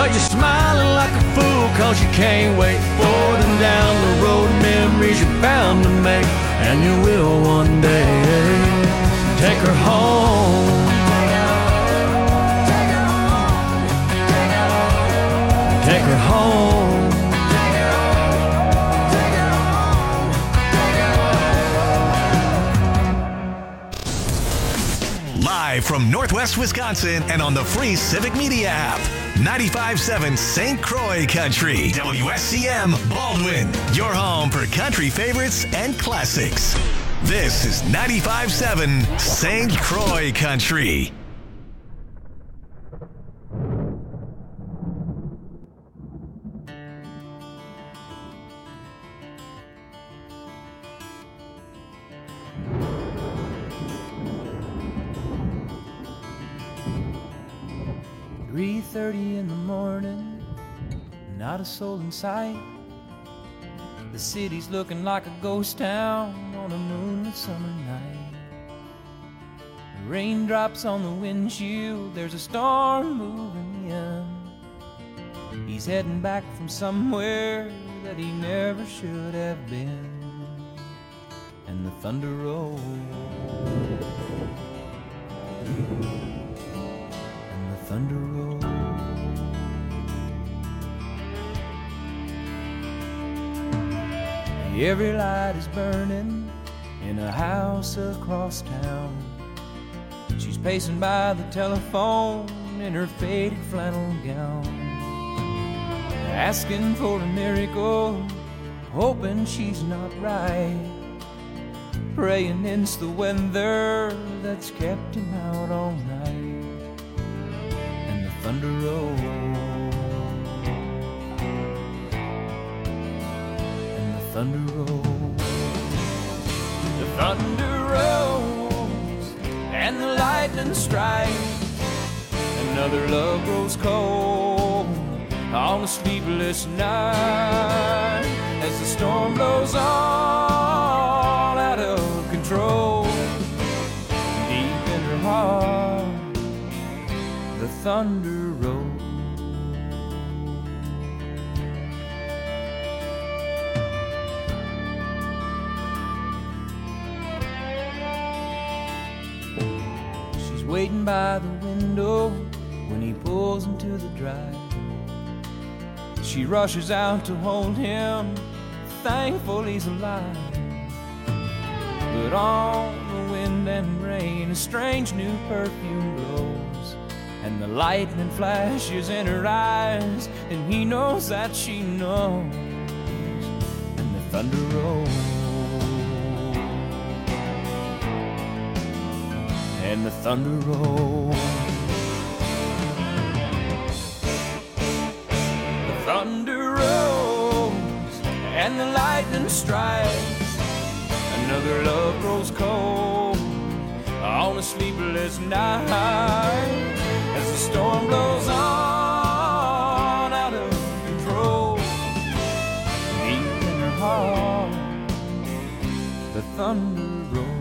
But you're smiling like a fool, cause you can't wait for them down the road memories you're bound to make. And you will one day. Take her home. Take her home. Live from Northwest Wisconsin and on the free Civic Media app. 95.7 St. Croix Country. WSCM Baldwin. Your home for country favorites and classics. This is 95.7 St. Croix Country. In the morning, not a soul in sight. The city's looking like a ghost town on a moonlit summer night. Raindrops on the windshield, there's a storm moving in. He's heading back from somewhere that he never should have been. And the thunder rolls, and the thunder rolls. Every light is burning in a house across town. She's pacing by the telephone in her faded flannel gown, asking for a miracle, hoping she's not right, praying it's the weather that's kept him out all night. And the thunder rolls, thunder rolls, the thunder rolls, and the lightning strikes. Another love grows cold on a sleepless night as the storm blows all out of control. Deep in her heart, the thunder rolls. Waiting by the window when he pulls into the drive. She rushes out to hold him, thankful he's alive. But on the wind and rain, a strange new perfume blows, and the lightning flashes in her eyes, and he knows that she knows. And the thunder rolls, and the thunder rolls. The thunder rolls, and the lightning strikes. Another love grows cold on a sleepless night as the storm blows on out of control. Deep in her heart, the thunder rolls.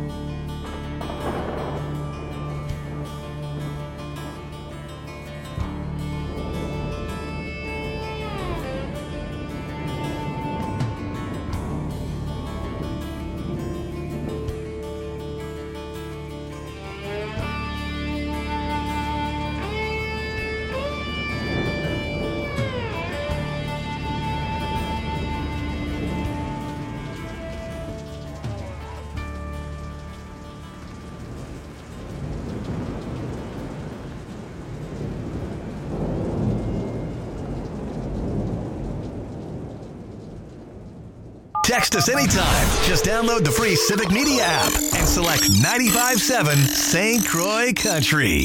Text us anytime. Just download the free Civic Media app and select 95.7 St. Croix Country.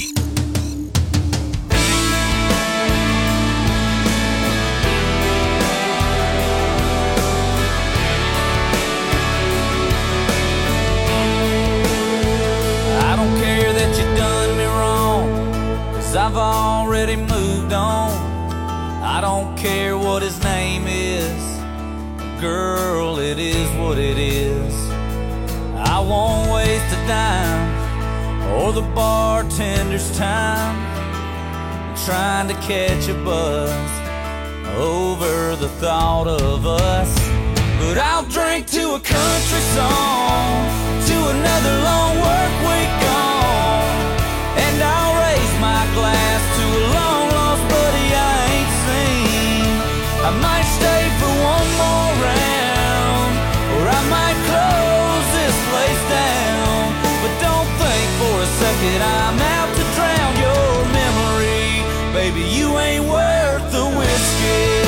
I don't care that you done me wrong, 'cause I've already moved on. I don't care what his name is, girl, it is what it is. I won't waste a dime or the bartender's time trying to catch a buzz over the thought of us. But I'll drink to a country song, to another long work week gone, and I'll raise my glass to a long lost buddy I ain't seen. I might stay for one more round, or I might close this place down. But don't think for a second I'm out to drown your memory. Baby, you ain't worth the whiskey.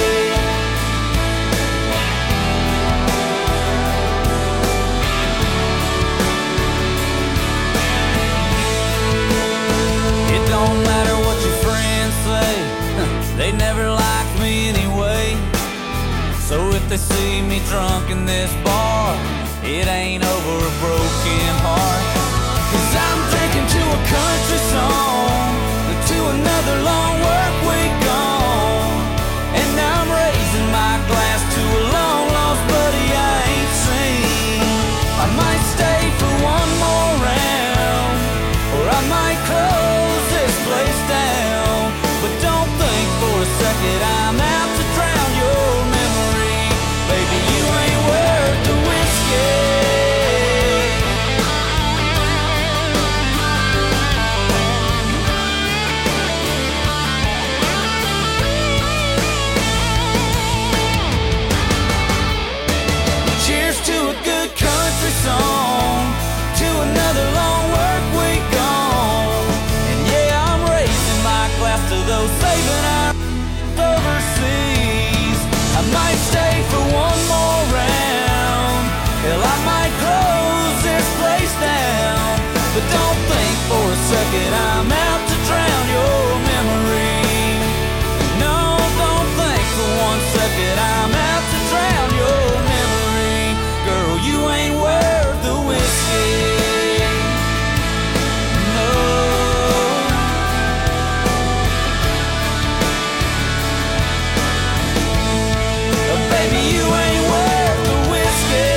It don't matter what your friends say, they never liked me anyway. So if they see me drunk in this bar, it ain't over a broken heart. 'Cause I'm drinking to a country song, to another long work week gone, and I'm raising my glass to a long lost buddy I ain't seen. I might stay for one more round, or I might close this place down. But don't think for a second I'm out to drown your memory. Baby, you ain't worth the whiskey. Cheers to a good country song, to another long work week gone. And yeah, I'm raising my glass to those saving our overseas. I might stay for one more round, hell, I might close this place down. But don't think for a second I'm out to drown your memory. No, don't think for one second I'm out to drown your memory. Girl, you ain't worth the whiskey. No. Baby, you ain't worth the whiskey.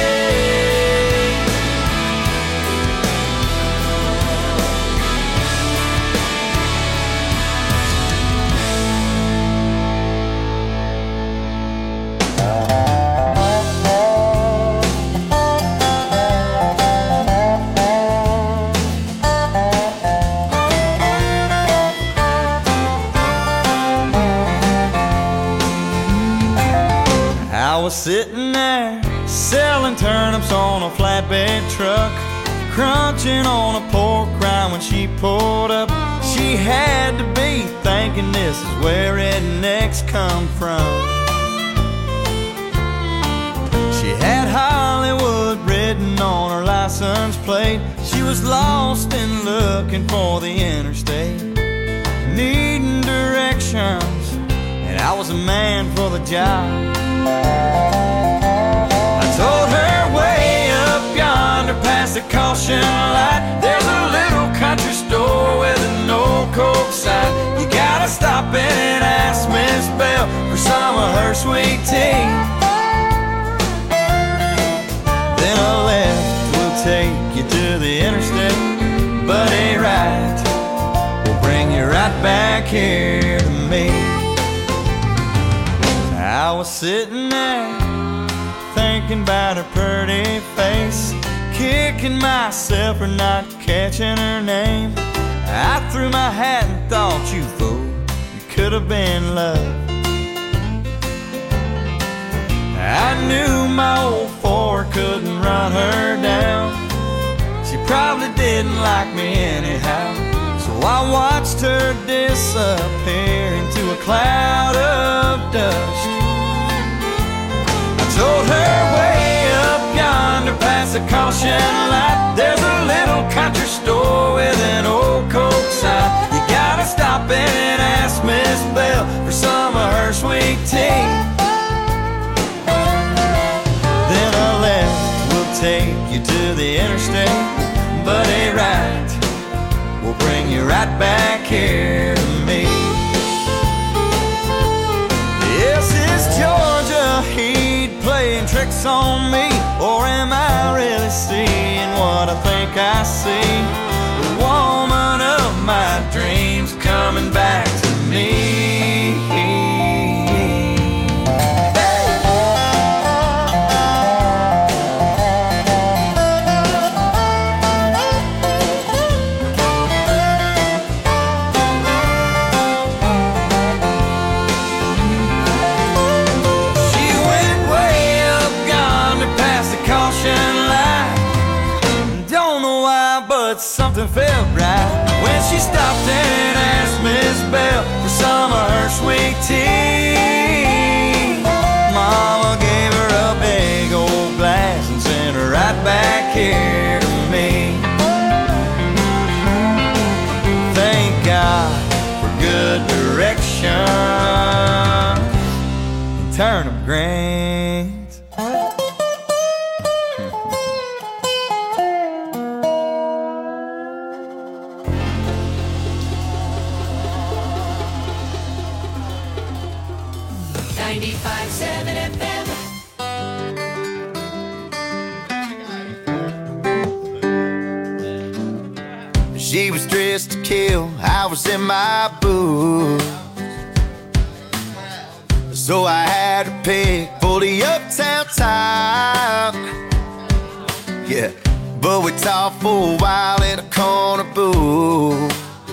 I was sitting there selling turnips on a flatbed truck, crunching on a pork rind when she pulled up. She had to be thinking this is where rednecks come from. She had Hollywood written on her license plate. She was lost and looking for the interstate, needing directions, and I was a man for the job. I told her way up yonder past the caution light, there's a little country store with an old Coke sign. You gotta stop in and ask Miss Bell for some of her sweet tea. Then a left will take you to the interstate, but a right will bring you right back here to me. I was sitting there thinking about her pretty face, kicking myself for not catching her name. I threw my hat and thought, you fool, you could have been love. I knew my old Ford couldn't run her down. She probably didn't like me anyhow, so I watched her disappear into a cloud of dust. Told her way up yonder past the caution light, there's a little country store with an old Coke sign. You gotta stop in and ask Miss Bell for some of her sweet tea. Then a left will take you to the interstate, but a right will bring you right back here to me. Yes, it's Georgia Heat playing tricks on me, or am I really seeing what I think I see? The woman of my dreams coming back to me. but something felt right when she stopped and asked Miss Bell for some of her sweet tea. Mama gave her a big old glass and sent her right back here to me. Thank God for good direction and turnip greens. 95.7 FM. She was dressed to kill, I was in my boots, so I had to pick for the uptown talk. Yeah, but we talked for a while in a corner booth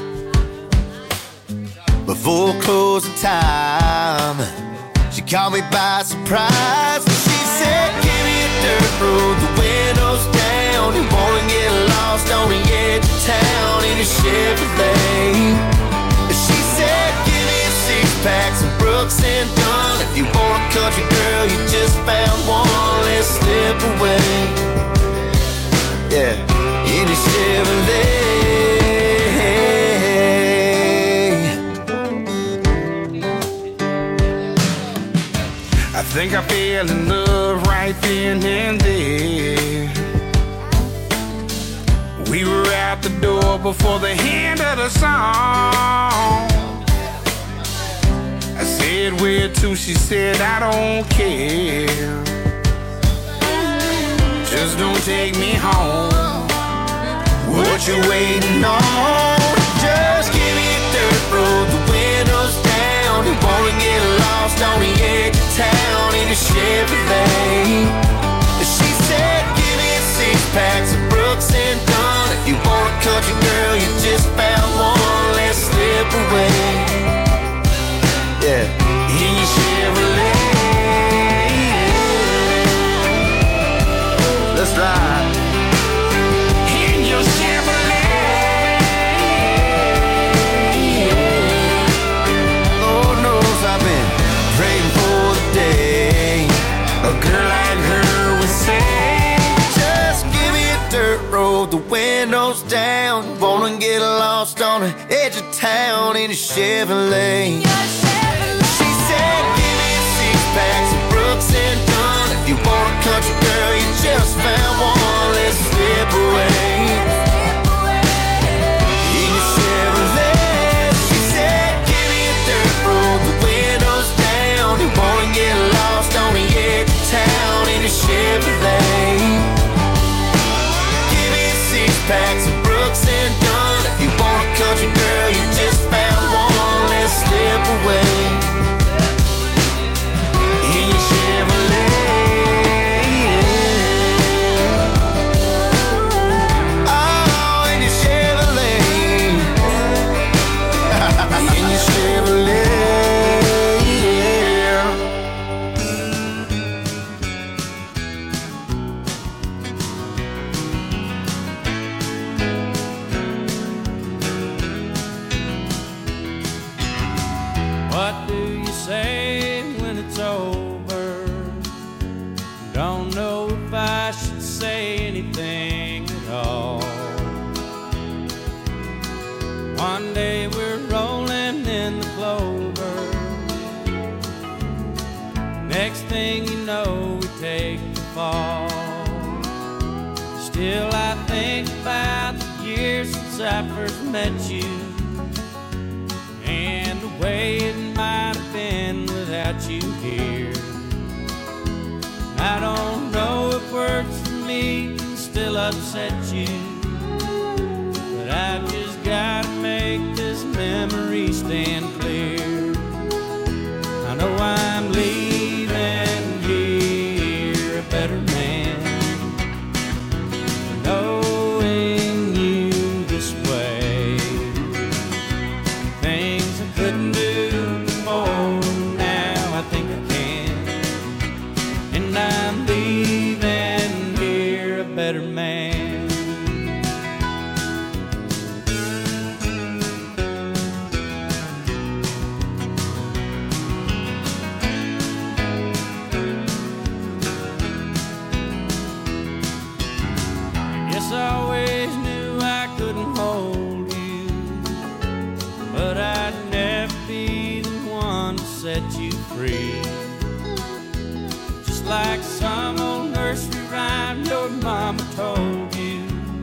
before closing time. She caught me by surprise. She said, give me a dirt road, the windows down. You wanna get lost on the edge of town in a Chevrolet. She said, give me a six-pack, some Brooks and Dunn. If you want a country girl, you just found one, let's slip away. Yeah, in a Chevrolet. I think I fell in love right then and there. We were out the door before the end of the song. I said, where to? She said, I don't care. Just don't take me home. What you waiting on? Just give me a dirt road, the windows down. You wanna get lost on the edge of town in a Chevrolet. She said, give me a six-pack, some Brooks and Dunn. If you want a country girl, you just found one, let's slip away. Yeah, in your Chevrolet. Let's ride. In your Chevrolet. Lord knows I've been praying for the day A girl like her would say, just give me a dirt road, the windows down. Wanna get lost on the edge of town in a Chevrolet. She said, give me a six-pack, some Brooks and Dunn. If you want a country girl, you just found one, let's slip away. In a Chevrolet. She said, give me a dirt road, the windows down. You wanna get lost on the edge of town in a Chevrolet. Give me a six-pack, some Brooks and Dunn. If you want a country girl, you just found one, let's slip away. in your Chevrolet. Oh, in your Chevrolet. In your Chevrolet, yeah. What do you say when it's over? Don't know if I should say anything at all. One day we're rolling in the clover. Next thing you know, we take the fall. Still I think about the years since I first met you, and the way it might have been without you here. I don't know if words for me can still upset you, but I've just gotta make this memory stand clear. I know I'm leaving here a better man, knowing you this way. Things I couldn't do before, now I think I can. And I'm leaving here a better man. set you free. Just like some old nursery rhyme your mama told you.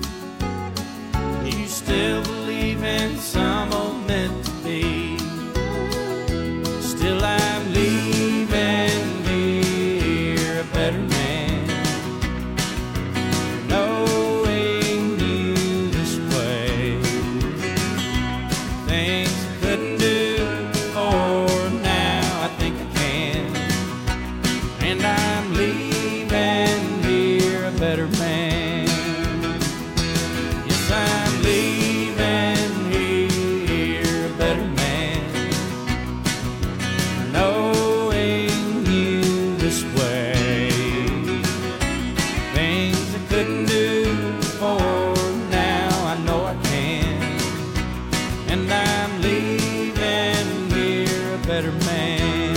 You still believe in some old meant to be. Still I'm leaving here a better man, knowing you this way. Things I couldn't do before, now I think I can. And I'm leaving here a better man. Yes, I'm leaving here a better man, knowing you this way. Things I couldn't do before, now I know I can. And I'm leaving here a better man.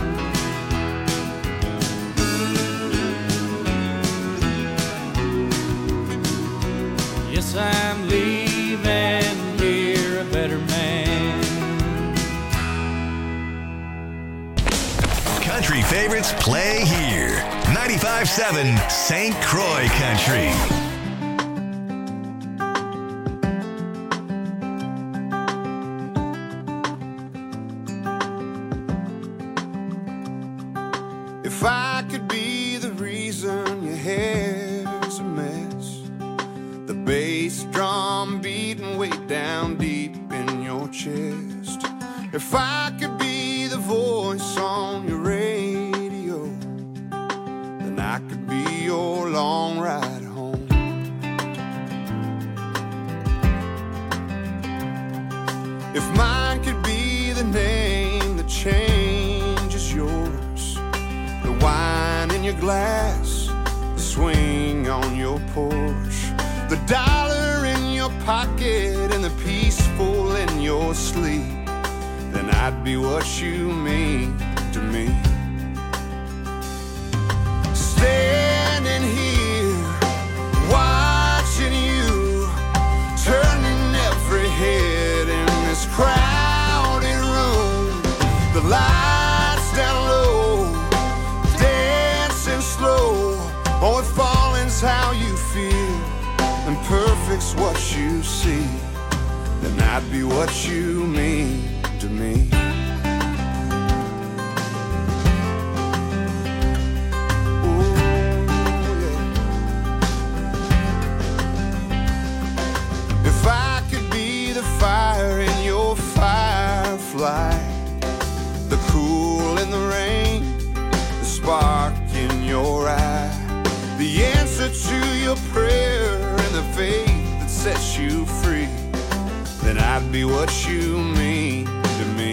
Yes, I'm leaving here a better man. Country favorites play here. 95.7 St. Croix Country. If I could be the reason your hair's a mess, the bass drum beating way down deep in your chest. If I could be the voice on your radio, then I could be your long ride home. If mine could be the name that changes yours, the wine in your glass, the swing on your porch, the dollar in your pocket and the peaceful in your sleep, then I'd be what you mean to me. Standing here, watching you, turning every head in this crowded room. The lights down low, dancing slow. Oh, if falling's how you feel and perfect's what you see, then I'd be what you mean to me. Ooh, yeah. If I could be the fire in your firefly, the cool in the rain, the spark in your eye, the answer to your prayer and the faith that sets you free, then I'd be what you mean to me.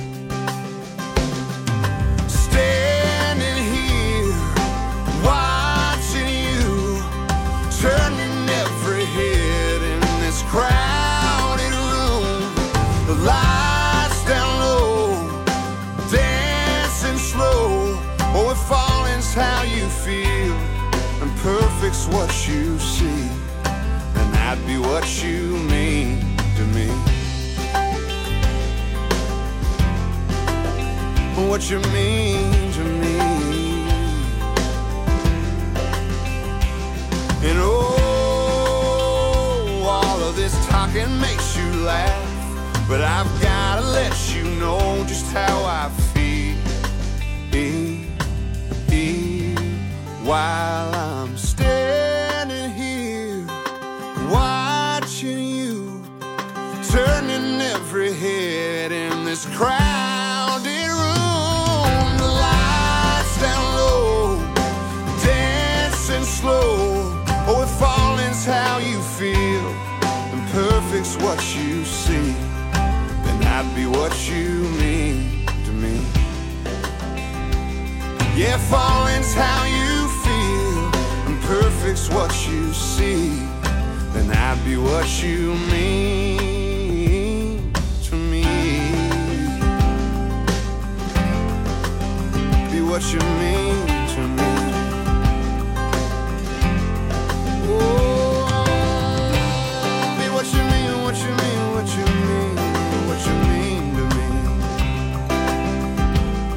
Standing here, watching you, turning every head in this crowded room. The lights down low, dancing slow. Oh, if falling's how you feel and perfect's what you see, then I'd be what you mean to me. What you mean to me. And oh, all of this talking makes you laugh, but I've gotta let you know just how I feel while I'm standing here watching you, turning every head in this crowded room. The lights down low, dancing slow. Oh, if falling's how you feel and perfect's what you see, then I'd be what you mean to me. Yeah, falling's how you feel and perfect's what you see, then I'd be what you mean to me. Be what you mean to me. Oh, be what you mean, what you mean, what you mean, what you mean to me.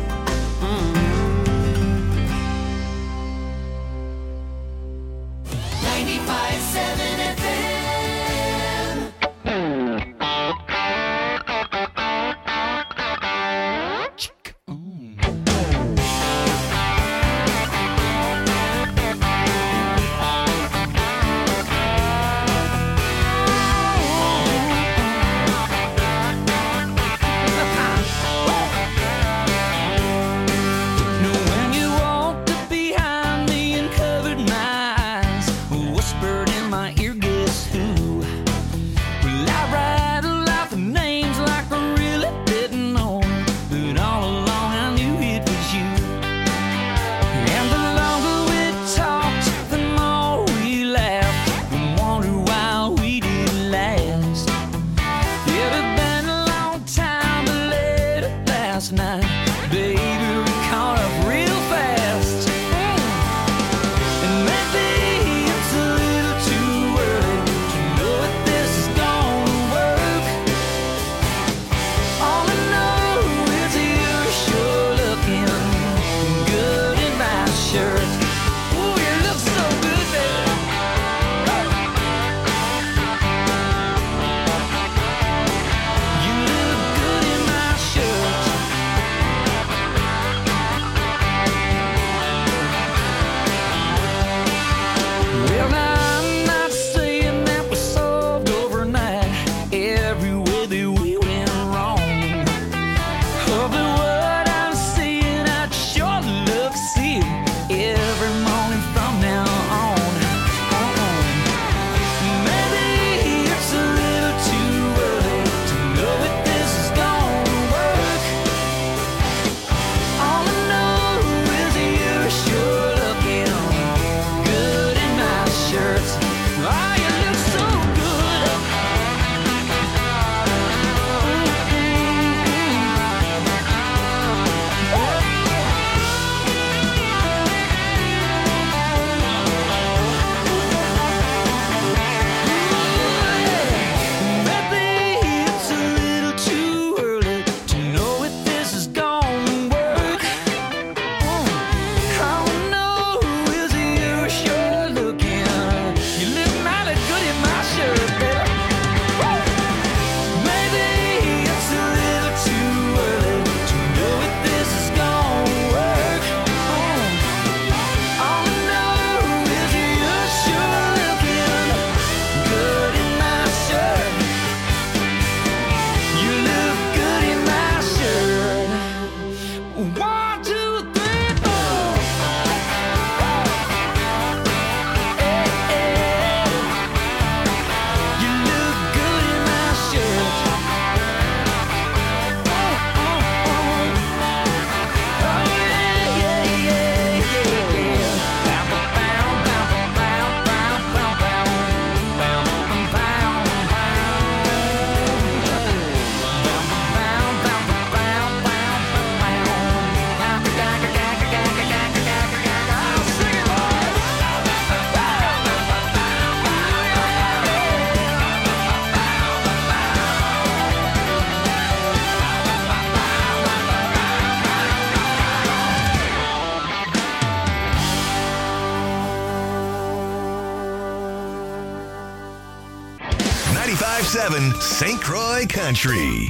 95.7 St. Croix Country.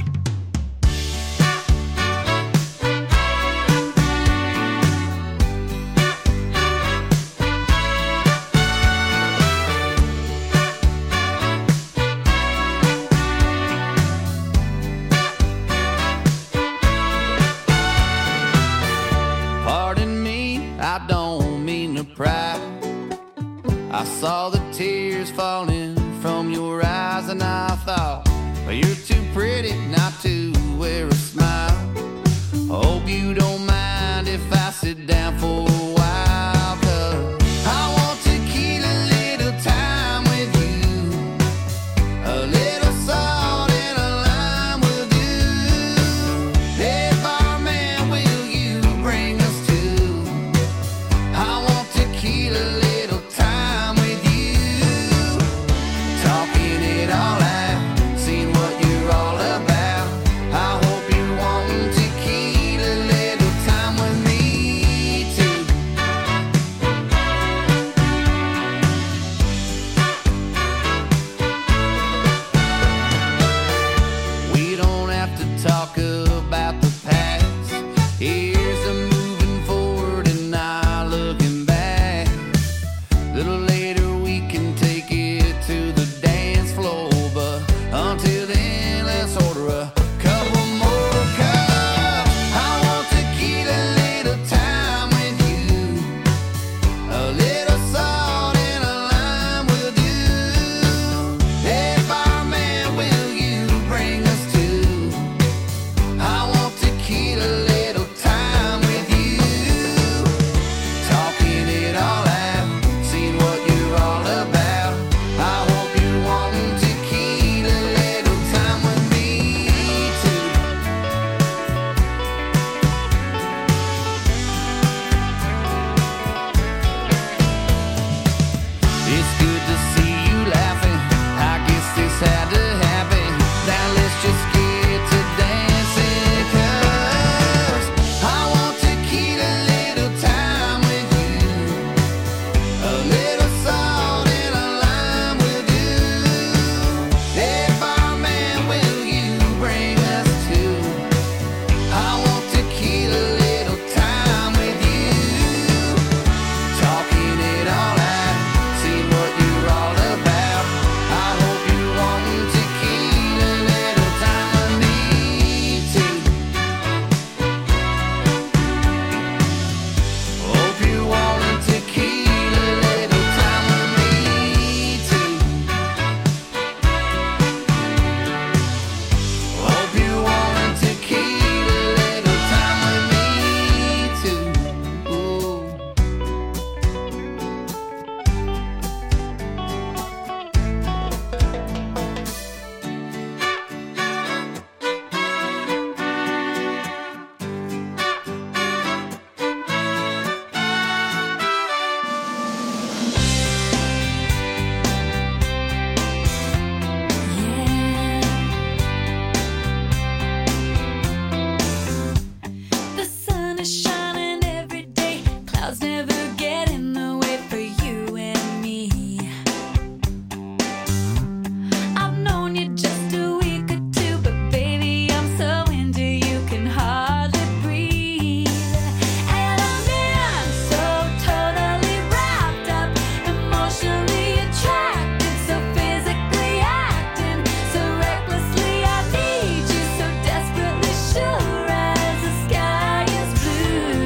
Pardon me, I don't mean to pry. I saw the tears falling from your eyes and I thought, well, you're too pretty not to wear a smile. Hope you don't mind if I sit down for a while, 'cause I want to keep a little time with you. A little salt and a lime will do. Hey, barman, will you bring us to? I want to keep a little time with you. Talking it all out, seeing what you're all about. I hope you're wanting to keep a little time with me too. We don't have to talk about the past. Here's a moving forward and not looking back. Little later we can take it to the dance floor, but until then let's order a couple more cups. I want to keep a little time with you. A little salt and a lime will do. Hey, barman, will you bring us to? I want to keep a little time with you. Talking it all out, seeing what you're all about. I hope you're wanting to keep a little time with me too. It's good to see you laughing. I guess this had to happen. Now let's just get to dancing, 'cause I want to keep a little time with you. A little salt and a lime will do. Hey, barman, will you bring us to? I want to keep a little time with you. Talking it all out, see what you're all about. I hope you're wanting to keep a little time with me too. Hope you're wanting to keep a little time with me too. Hope you're wanting to keep a little time with me too. Ooh. The sun is shining every day. Clouds never get in the way for you and me. I've known you just a week or two, but baby, I'm so into you, can hardly breathe. And I'm in so totally wrapped up, emotionally attracted, so physically acting, so recklessly I need you, so desperately sure as the sky is blue.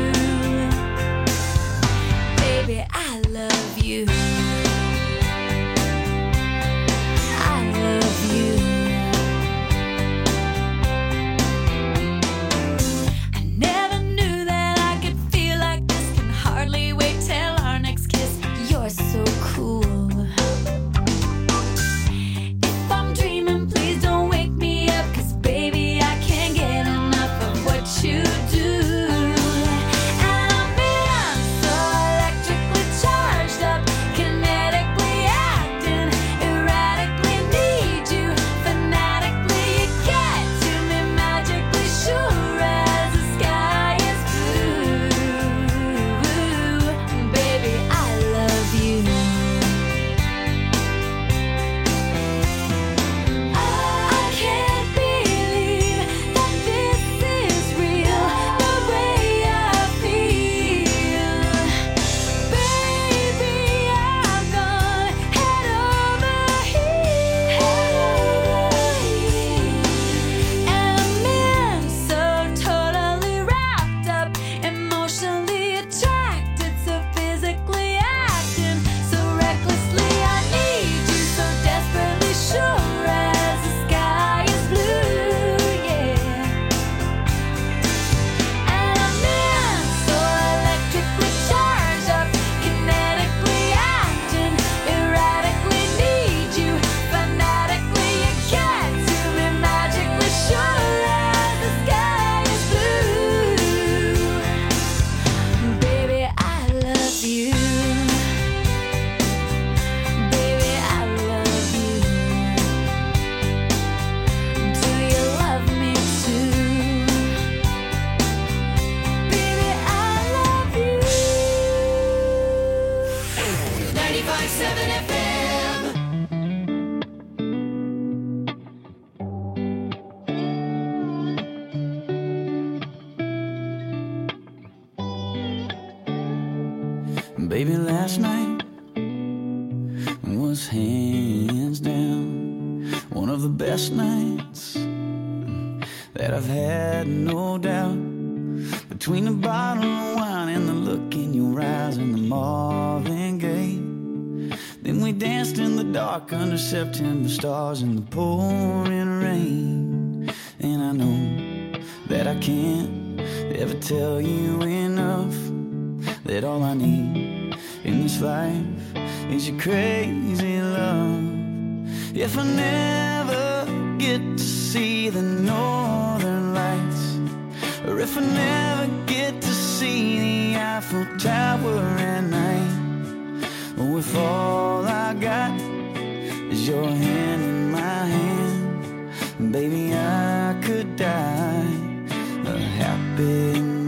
Baby, last night was hands down one of the best nights that I've had, no doubt. Between the bottle of wine and the look in your eyes and the Marvin Gaye, then we danced in the dark under September stars in the pouring rain. And I know that I can't ever tell you enough that all I need in this life is your crazy love. If I never get to see the northern lights, or if I never get to see the Eiffel Tower at night, or if all I got is your hand in my hand, baby, I could die a happy man.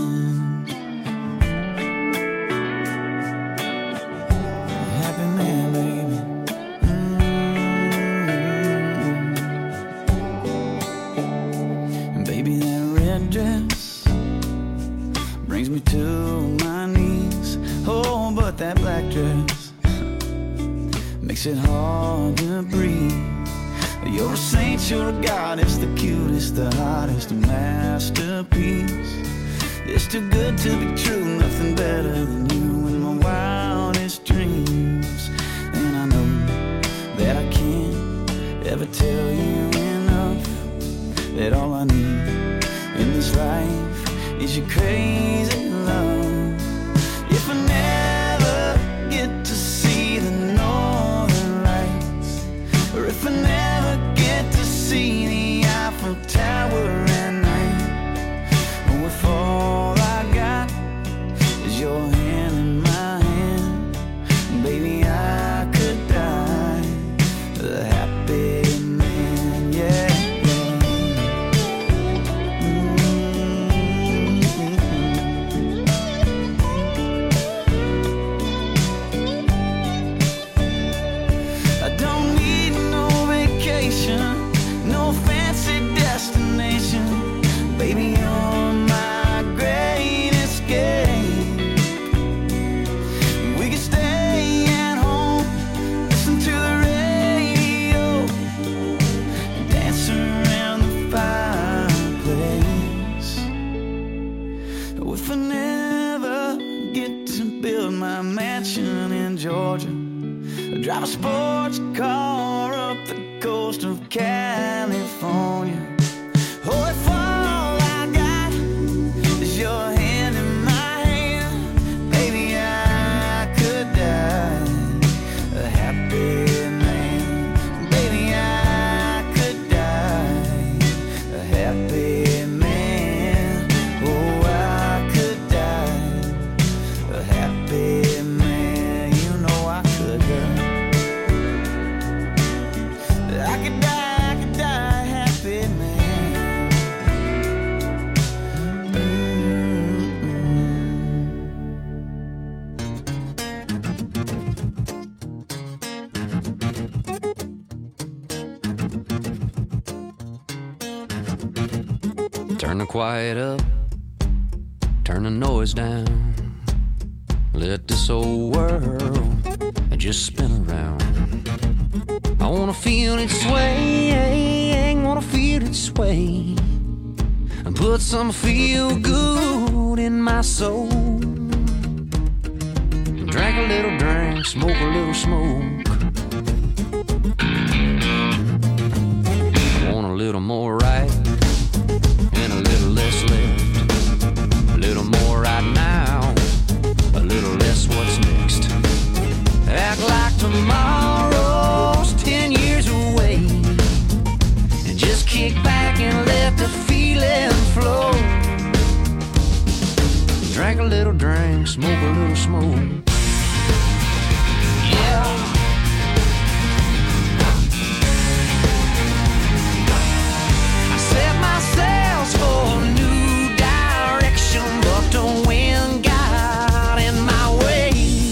A happy man, baby. And baby, that red dress brings me to my knees. Oh, but that black dress makes it hard to breathe. You're a saint, you're a goddess, the cutest, the hottest, a masterpiece. It's too good to be true, nothing better than you in my wildest dreams. And I know that I can't ever tell you enough that all I need in this life is your crazy love. If I never get to see the northern lights, or if I never get to see the Eiffel Tower at night, or if all I got is your hand in my hand, baby, I could die a happy man, yeah. I don't need no vacation, no fancy destination, baby, you're my great escape. We can stay at home, listen to the radio, dance around the fireplace. If I never get to build my mansion in Georgia, drive a sports car up the coast of California, oh, if all I got is your hand in my hand, baby, I could die a happy man. Baby, I could die a happy man. Oh, I could die a happy man. You know I could die. I could die a happy man. Turn the quiet up, turn the noise down. Let this old world just spin around. I wanna feel it sway, wanna feel it sway, and put some feel good in my soul. Drink a little drink, smoke a little smoke. Want a little more right and a little less left. A little more right now, a little less what's next. Act like tomorrow's 10 years away, and just kick back and let the feeling flow. Drink a little drink, smoke a little smoke. Yeah. I set my sails for a new direction, but the wind got in my way.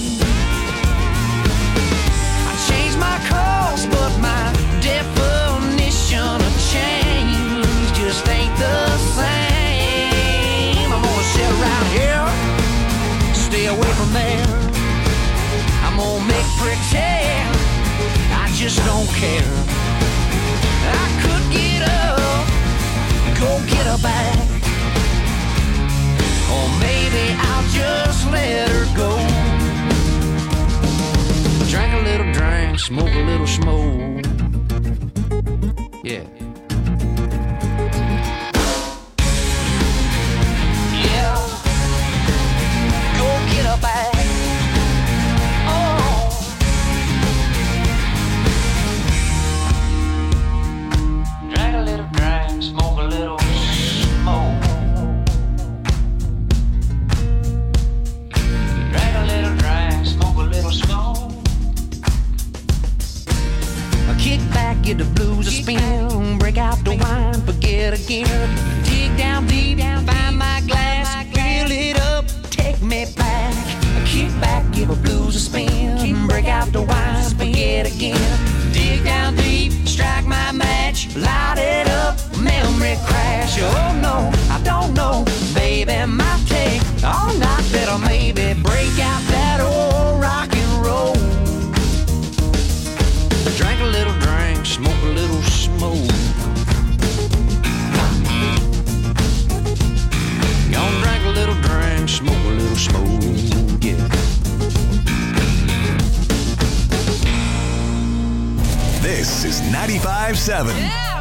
I changed my course, but my definition of change just ain't the same. I'm gonna sit around here, stay away from there. care. I could get up, go get her back, or maybe I'll just let her go. Drink a little drink, smoke a little smoke. Yeah. Yeah. Go get her back. Oh. Drink a little drink, smoke a little smoke. Drink a little drink, smoke a little smoke. Kick back, get the blues a spin, break out the wine, forget again. Dig down deep, find my glass, fill it up, take me back. Kick back, give the blues a spin, break out the wine, forget again. Dig down deep, strike my match, light it up, memory crash. Oh no, I don't know, baby, might take all night, better maybe break out that old rock and roll. Drink a little drink, smoke a little smoke. Gonna drink a little drink, smoke a little smoke, yeah. This is 95.7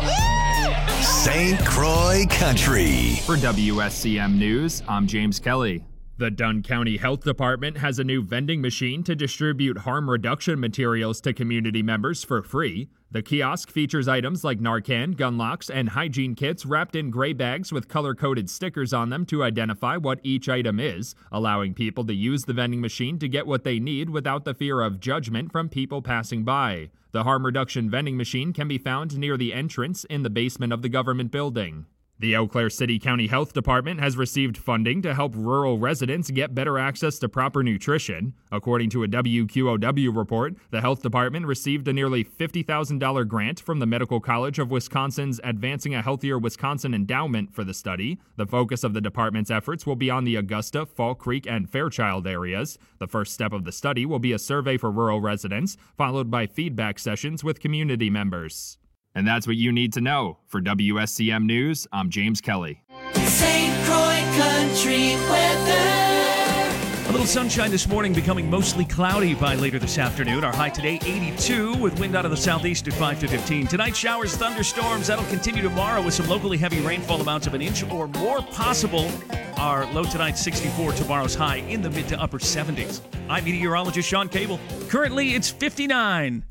St. Croix Country. For WSCM News, I'm James Kelly. The Dunn County Health Department has a new vending machine to distribute harm reduction materials to community members for free. The kiosk features items like Narcan, gun locks, and hygiene kits wrapped in gray bags with color-coded stickers on them to identify what each item is, allowing people to use the vending machine to get what they need without the fear of judgment from people passing by. The harm reduction vending machine can be found near the entrance in the basement of the government building. The Eau Claire City County Health Department has received funding to help rural residents get better access to proper nutrition. According to a WQOW report, the health department received a nearly $50,000 grant from the Medical College of Wisconsin's Advancing a Healthier Wisconsin endowment for the study. The focus of the department's efforts will be on the Augusta, Fall Creek, and Fairchild areas. The first step of the study will be a survey for rural residents, followed by feedback sessions with community members. And that's what you need to know. For WSCM News, I'm James Kelly. St. Croix Country weather. A little sunshine this morning, becoming mostly cloudy by later this afternoon. Our high today, 82, with wind out of the southeast at 5 to 15. Tonight, showers, thunderstorms. That'll continue tomorrow with some locally heavy rainfall amounts of an inch or more possible. Our low tonight, 64. Tomorrow's high in the mid to upper 70s. I'm meteorologist Sean Cable. Currently, it's 59.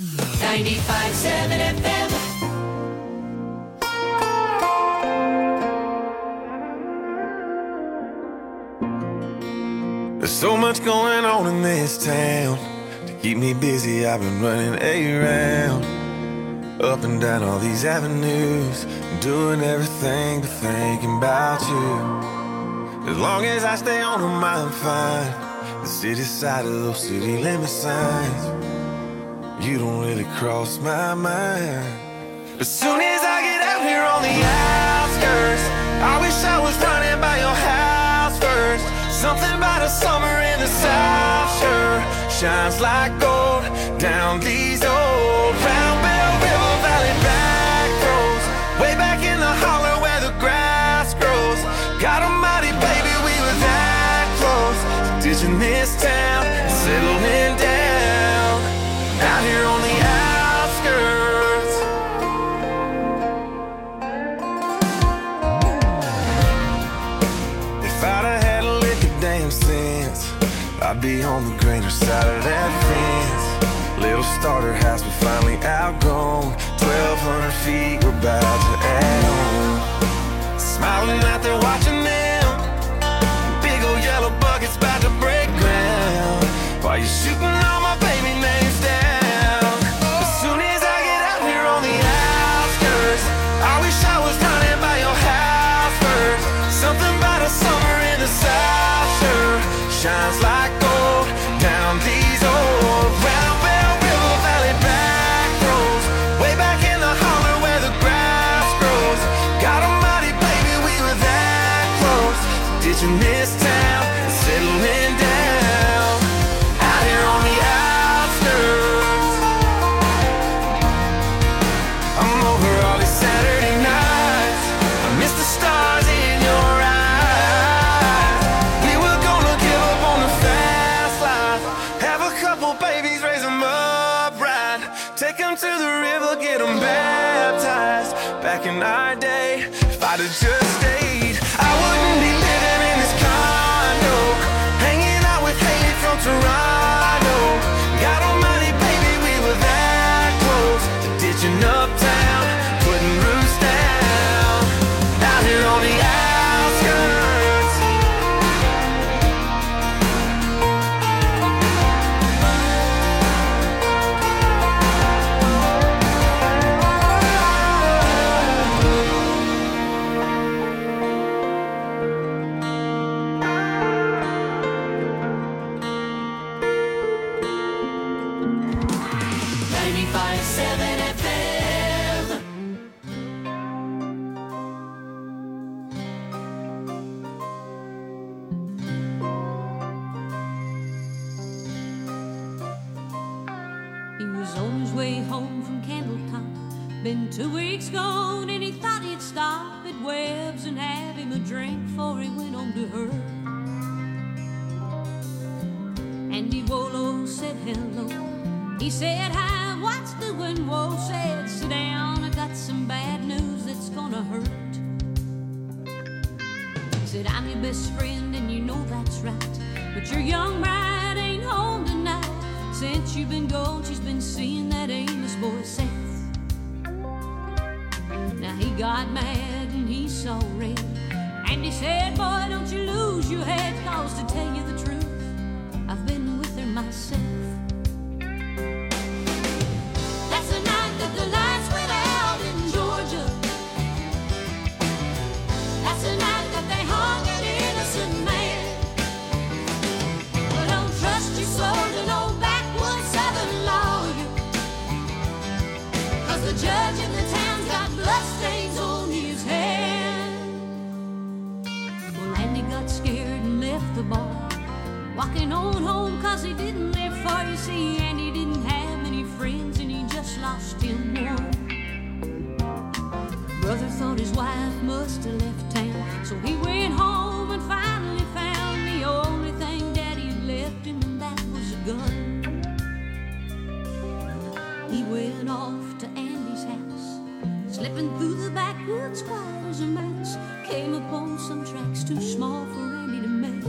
95.7 FM. There's so much going on in this town. To keep me busy, I've been running around, up and down all these avenues, doing everything but thinking about you. As long as I stay on them, I'm fine. The city side of those city limit signs, you don't really cross my mind. As soon as I get out here on the outskirts, I wish I was running by your house first. Something about a summer in the South sure shines like gold down these old Round Bell River Valley back roads, way back in the holler where the grass grows. God almighty, baby, we were that close, ditching this town and settling down out here on the outskirts. If I'd have had a lick of damn sense, I'd be on the greener side of that fence. Little starter house we finally outgrown, 1,200 feet we're about to add on. Smiling out there watching them, big old yellow buckets about to break ground, while you're shooting all my baby names down. As soon as I get out here on the outskirts, I wish I was running by your house first. Something about a summer in the South sure shines like gold down these old Round Bell River Valley back roads, way back in the holler where the grass grows. God almighty, baby, we were that close, ditching this town and settling down out here on the outskirts. them to the river, get them baptized. Back in our day, if I'd have just stayed, I wouldn't be living in this condo, hanging out with Haley from Toronto. God almighty, baby, we were that close to ditching uptown, putting roots down, out here on the outskirts. He was on his way home from Candletop. Been 2 weeks gone and he thought he'd stop at Webb's and have him a drink before he went on to her. Andy Wolo said hello. He said hi, what's doing? Whoa said sit down, I got some bad news that's gonna hurt. Said I'm your best friend and you know that's right, but your young bride ain't home tonight. Since you've been gone, she's been seeing that Amos boy Seth. Now he got mad and he saw red, and he said, boy, don't you lose your head, cause to tell you the truth, I've been with her myself. That's the night that the lights went out in Georgia. That's the night that they hung an innocent man. Well, don't trust your soul to no backwoods southern lawyer, cause the judge in the town's got bloodstains on his hand. Well, Andy got scared and left the bar, walking on home cause he didn't live far. You see, Andy didn't have many friends and he just lost him one. Brother thought his wife must have left town, so he went home and finally found the only thing Daddy had left him, and that was a gun. He went off to Andy's house, slipping through the backwoods quiet as a mouse, came upon some tracks too small for Andy to make.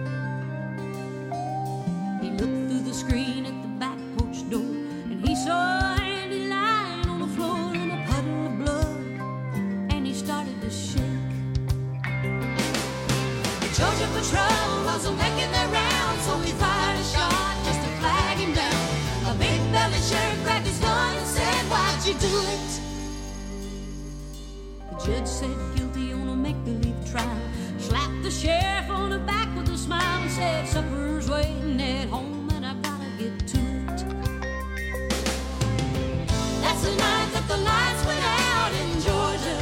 He looked through the screen at the back porch door, and he saw Andy lying on the floor in a puddle of blood, and he started to shake. The Georgia Patrol wasn't making their rounds, so he fired a shot just to flag him down. A big-bellied sheriff grabbed his gun and said, why'd you do it? The judge said guilty on a make-believe trial, slapped the sheriff on the back with a smile and said, supper's waiting at home and I gotta get to it. That's the night that the lights went out in Georgia.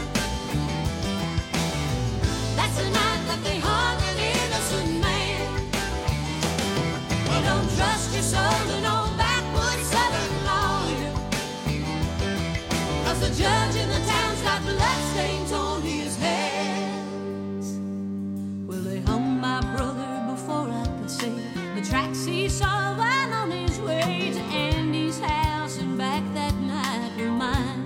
That's the night that they hung an innocent man. Well, don't trust your soul to no backwoods southern lawyer, cause the judge in the town's got bloodstains on his hands. Well, they hung my brother before I could say the tracks he saw while on his way to Andy's house and back that night were mine.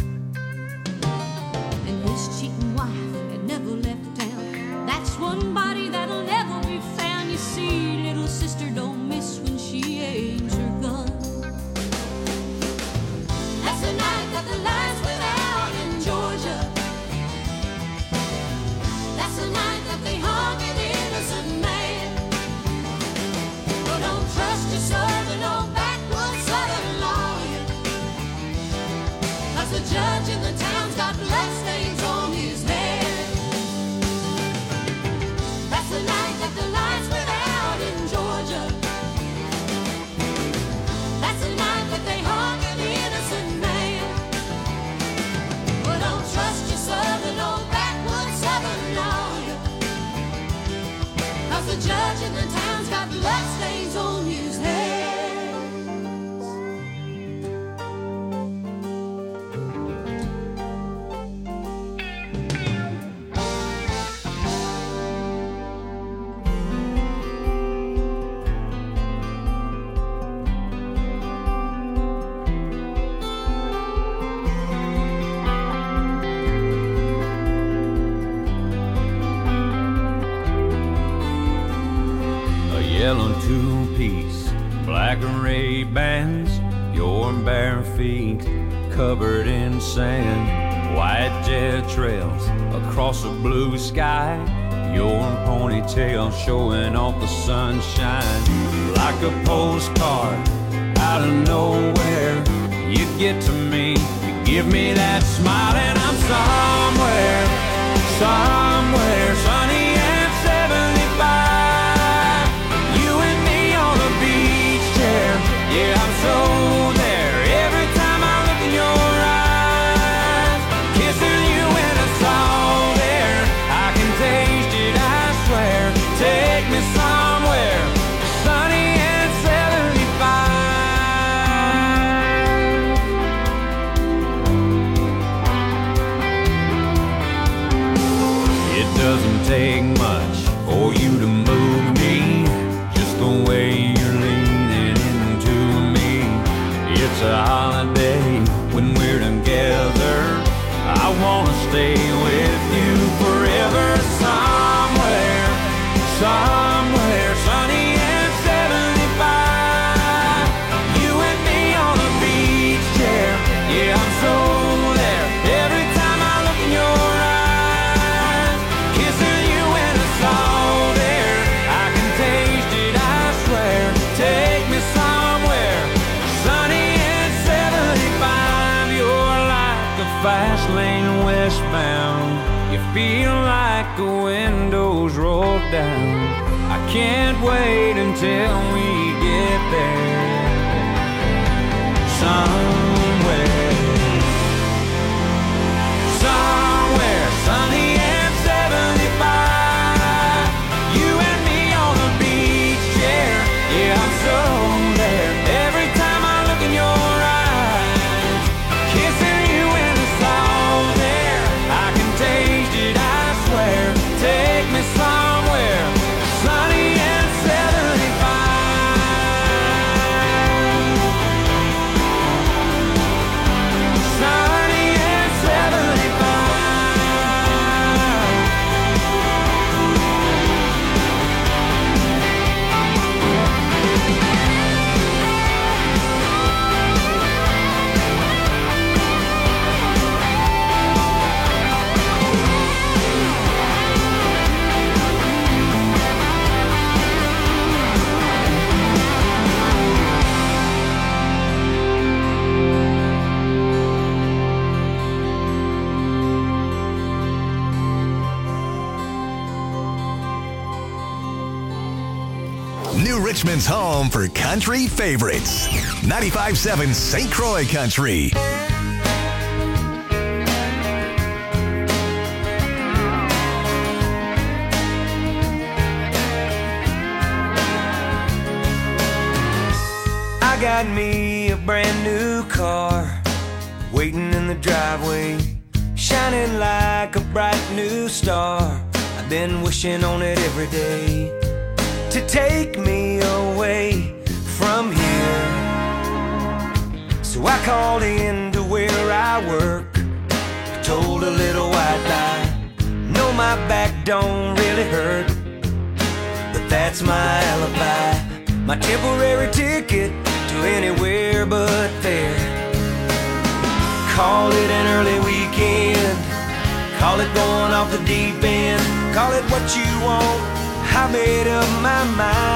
And his cheating wife had never left town. That's one body that'll never be found. You see, little sister don't miss when she aims her gun. That's the night that the lights went out in Georgia. That's the night that they hung an innocent man. Well, don't trust your soul to no backwoods southern lawyer, cause the judge in the town's got bloodstains on his head. That's the night that the lights went out in Georgia. That's the night that they hung an innocent man. Well, don't trust your soul to no backwoods southern lawyer, cause the judge in the town's got bloodstains on his hands. yellow two-piece, black Ray-Bans, your bare feet covered in sand, white jet trails across a blue sky, your ponytail showing off the sunshine. Like a postcard out of nowhere, you get to me, you give me that smile, and I'm somewhere, somewhere sunny and 75. You and me on a beach chair, yeah, I'm so there. Every time I look in your eyes, kissing you in a salt air, I can taste it, I swear. Take me somewhere sunny and 75. It doesn't take much for you to move me, just the way you're leaning into me. It's a holiday when we're together, I wanna stay with you forever. Somewhere, somewhere sunny and 75. You and me on a beach chair, yeah, I'm so there. Every time I look in your eyes, kissing you in a salt air, I can taste it, I swear. Take me somewhere sunny and 75. You're like a fast lane westbound, you feel like the windows roll down. I can't wait until we get there. Somewhere, somewhere sunny and 75. You and me on a beach chair, yeah, I'm so there. Every time I look in your eyes, kissing you in the salt air, I can taste it, I swear. Take me somewhere sunny and 75. Sunny and 75. New Richmond's home for country favorites. 95.7 St. Croix Country. I got me a brand new car, waiting in the driveway, shining like a bright new star. I've been wishing on it every day to take me away from here. So I called in to where I work, told a little white lie. No, my back don't really hurt, but that's my alibi, my temporary ticket to anywhere but there. Call it an early weekend, call it going off the deep end, call it what you want, I made up my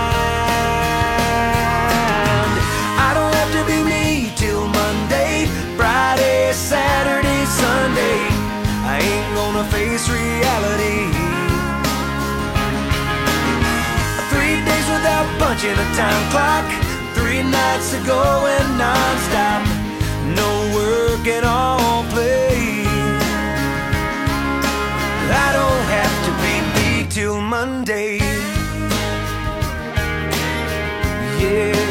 mind. I don't have to be me till Monday, Friday, Saturday, Sunday. I ain't gonna face reality. 3 days without punching a time clock, 3 nights of going non-stop, no work and all play. I don't have to be me till Monday. Yeah,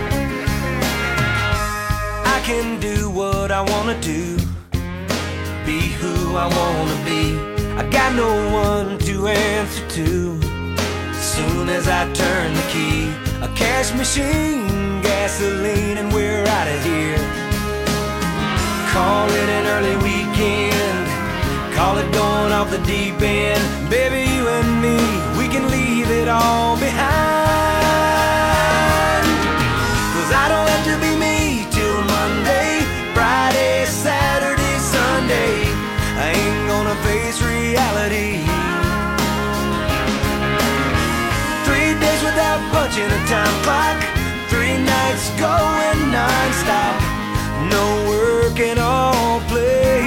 I can do what I wanna do, be who I wanna be. I got no one to answer to. Soon as I turn the key, a cash machine, gasoline, and we're out of here. Call it an early weekend, call it going off the deep end. Baby, you and me, we can leave it all behind. punching a time clock. 3 nights going non-stop. No work and all play.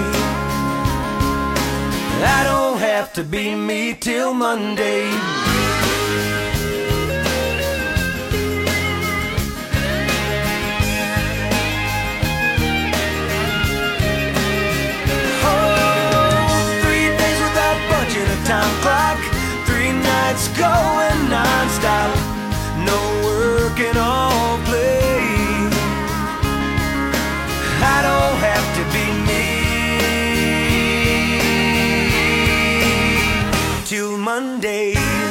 I don't have to be me till Monday. Time clock, 3 nights going non-stop. No work and all play. I don't have to be me till Monday.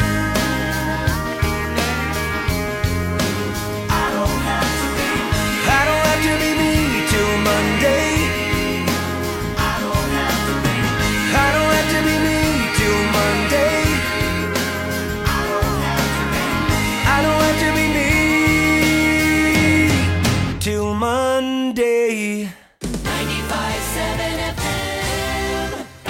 I don't have to be me till Monday. I don't have to be me till Monday. I don't have to be me till Monday. 95.7 FM.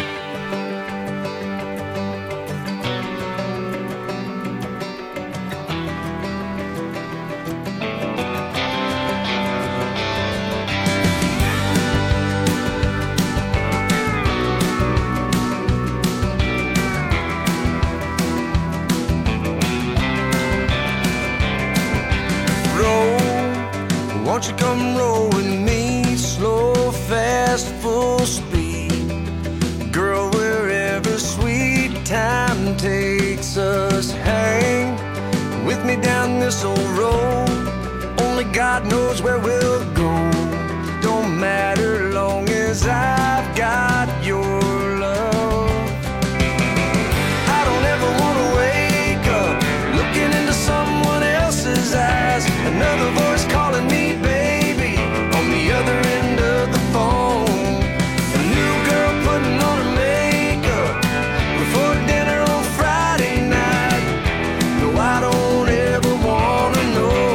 Won't you come roll with me, slow, fast, full speed. Girl, wherever sweet time takes us, hang with me down this old road. Only God knows where we'll go. Don't matter long as I've got your love. I don't ever want to wake up looking into someone else's eyes. Another voice calling me baby on the other end of the phone. A new girl putting on her makeup before dinner on Friday night. No, I don't ever wanna know.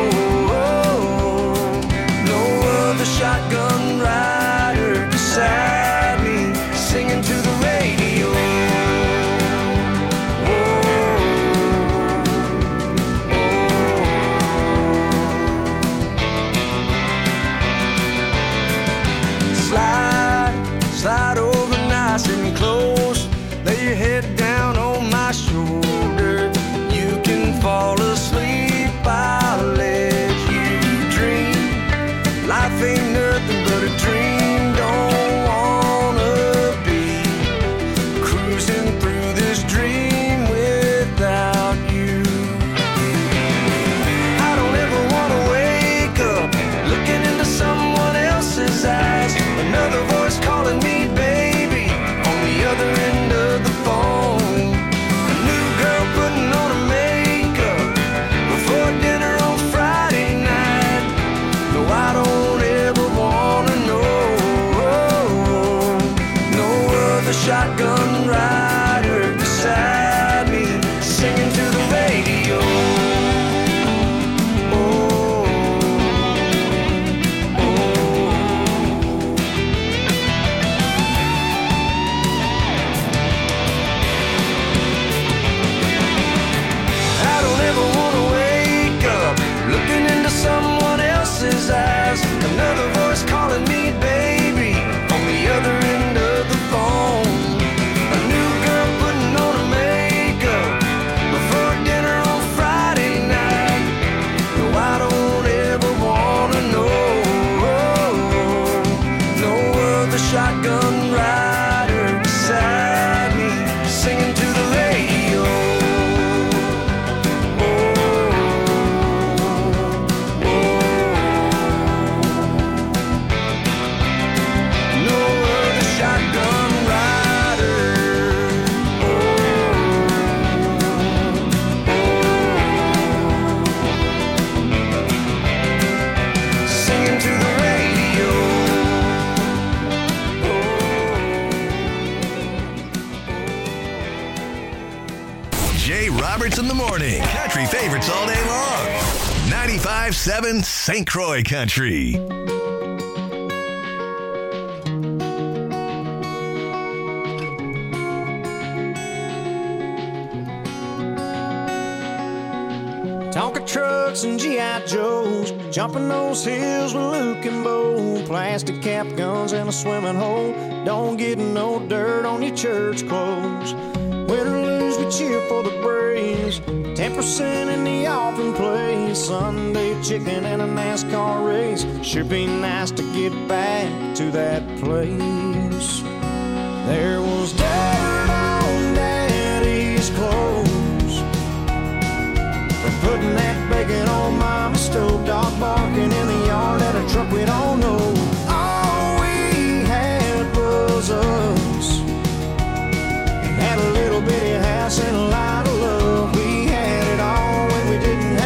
No other shotgun rider beside me singing to the radio. Slide over nice and close. Lay your head down on my shoulder. You can fall asleep, I'll let you dream. Life ain't nothing but a dream. Don't wanna be cruising through this dream without you. I don't ever wanna wake up looking into someone else's eyes. Another voice calling me baby on the other end of the phone. A new girl putting on her makeup before dinner on Friday night. No, I don't ever wanna know. No other shotgun rider beside me singing to the radio. Someone else's eyes. Another voice calling me baby on the other end of the phone. A new girl putting on her makeup before dinner on Friday night. No, I don't ever wanna know. No other shotgun rider beside me singing to the radio. Roberts in the morning. Country favorites all day long. 95.7 St. Croix Country. Tonka trucks and G.I. Joes, jumping those hills with Luke and Bo. Plastic cap guns and a swimming hole. Don't get no dirt on your church clothes. Win or lose, we cheer for the Braves. 10% in the offering place. Sunday chicken and a NASCAR race. Sure be nice to get back to that place. There was dirt on Daddy's clothes from putting that bacon on Mama's stove. Dog barking in the yard at a truck we don't know. All we had was us. Had a little bitty house and a lot of love. We had it all when we didn't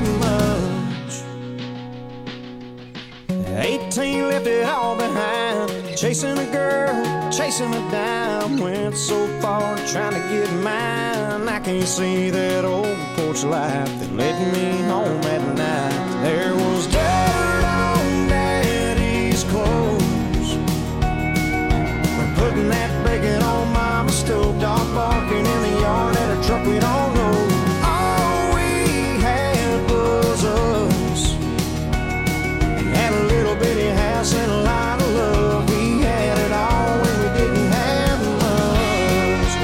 have much. 18 left it all behind. Chasing a girl, chasing a dime. Went so far trying to get mine. I can't see that old porch light that led me home at night. There was dirt on Daddy's clothes from putting that bacon on Mama's stove. Dog barking in the yard at a truck we don't know. All we had was us. Had a little bitty house and a lot of love. We had it all when we didn't have much.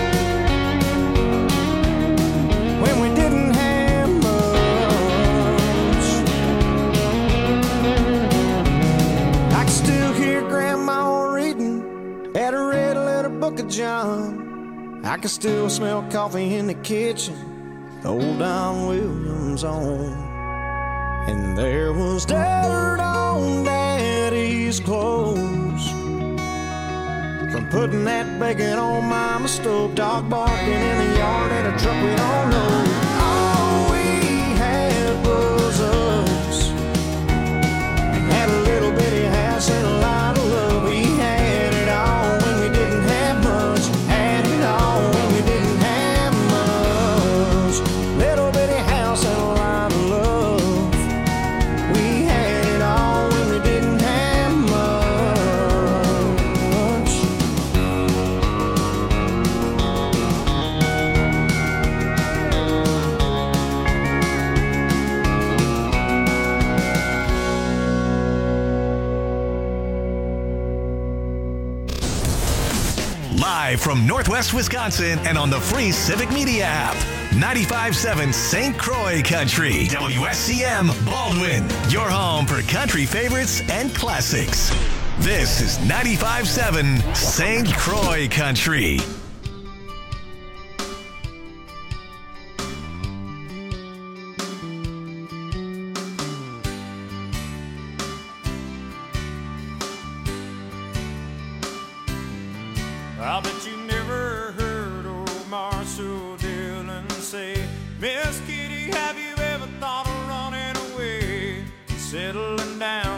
When we didn't have much. I can still hear Grandma reading at a red letter book of John. I can still smell coffee in the kitchen, old Don Williams on. And there was dirt on Daddy's clothes from putting that bacon on Mama's stove. Dog barking in the yard at a truck we don't know. All we had was us. Had a little bitty house and a lot of love. We had it all when we didn't have much. Had it all when we didn't have much. Little bitty house and a lot of love. We had it all when we didn't have much. Live from Northwest Wisconsin and on the free Civic Media app. 95.7 St. Croix Country. WSCM Baldwin. Your home for country favorites and classics. This is 95.7 St. Croix Country. I bet you never heard old Marshall Dillon say, Miss Kitty, have you ever thought of running away, settling down